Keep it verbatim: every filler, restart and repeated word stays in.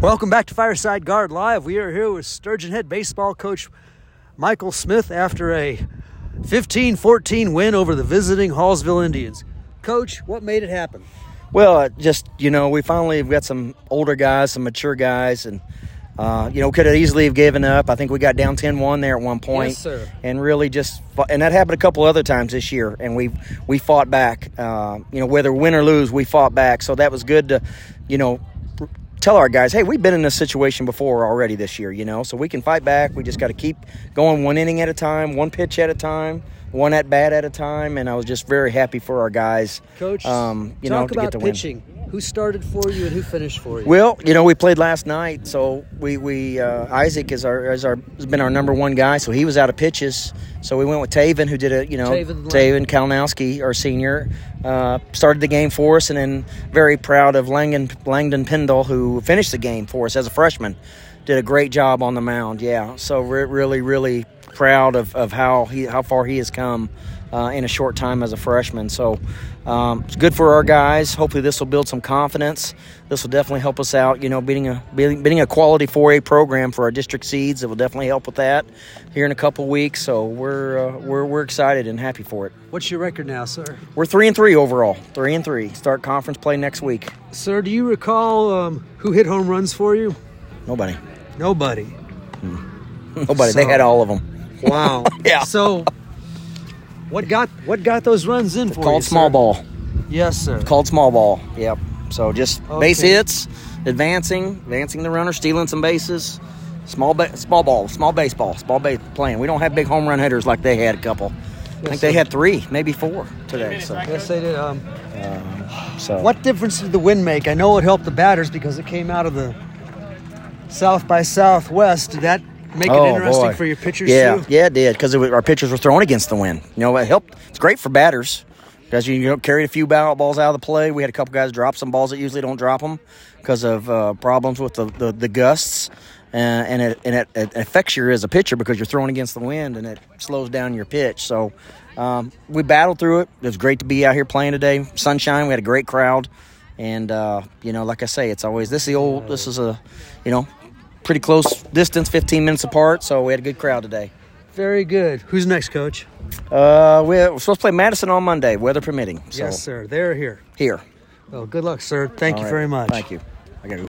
Welcome back to Fireside Guard Live. We are here with Sturgeon Head baseball coach Michael Smith after a fifteen fourteen win over the visiting Hallsville Indians. Coach, what made it happen? Well, uh, just, you know, we finally have got some older guys, some mature guys, and, uh, you know, could have easily have given up. I think we got down ten one there at one point. Yes, sir. And really just – and that happened a couple other times this year, and we we fought back. Uh, you know, whether win or lose, we fought back. So that was good to, you know, tell our guys, hey, we've been in this situation before already this year, you know, so we can fight back. We just got to keep going one inning at a time, one pitch at a time, one at bat at a time, and I was just very happy for our guys. Coach, um, you talk know, to about get the pitching. win. Who started for you and who finished for you? Well, you know, we played last night, so we we uh, Isaac is our is our has been our number one guy, so he was out of pitches. So we went with Taven, who did a you know Taven, Taven Kalinowski, our senior, uh, started the game for us, and then very proud of Langdon Langdon Pendle, who finished the game for us as a freshman. Did a great job on the mound, yeah. So we're really really proud of, of how he how far he has come uh, in a short time as a freshman. So um, it's good for our guys. Hopefully this will build some confidence. This will definitely help us out. You know, beating a beating, beating a quality four A program for our district seeds. It will definitely help with that here in a couple weeks. So we're uh, we're we're excited and happy for it. What's your record now, sir? We're three and three overall. Three and three. Start conference play next week. Sir, do you recall um, who hit home runs for you? Nobody. Nobody. Hmm. Nobody. So, they had all of them. Wow. Yeah. So, what got what got those runs in for you? Called small sir? ball. Yes, sir. Called small ball. Yep. So just Okay. base hits, advancing, advancing the runner, stealing some bases. Small ba- small ball, small baseball, small base playing. We don't have big home run hitters like they had a couple. Yes, I think sir. they had three, maybe four today. So, Yes, they did. Um, um, so what difference did the win make? I know it helped the batters because it came out of the South by Southwest. Did that make it Oh, interesting boy. for your pitchers Yeah, too? yeah, it did because it our pitchers were throwing against the wind. You know, it helped. It's great for batters because you, you know carried a few ball, balls out of the play. We had a couple guys drop some balls that usually don't drop them because of uh, problems with the, the, the gusts, uh, and it and it, it affects you as a pitcher because you're throwing against the wind and it slows down your pitch. So um, we battled through it. It was great to be out here playing today. Sunshine. We had a great crowd, and uh, you know, like I say, it's always this is the old. This is a, you know. Pretty close distance, fifteen minutes apart, so we had a good crowd today. Very good. Who's next, Coach? Uh, we're supposed to play Madison on Monday, weather permitting. So Yes, sir. They're here. here. Well, good luck, sir. Thank All you right. very much. Thank you. I got to go.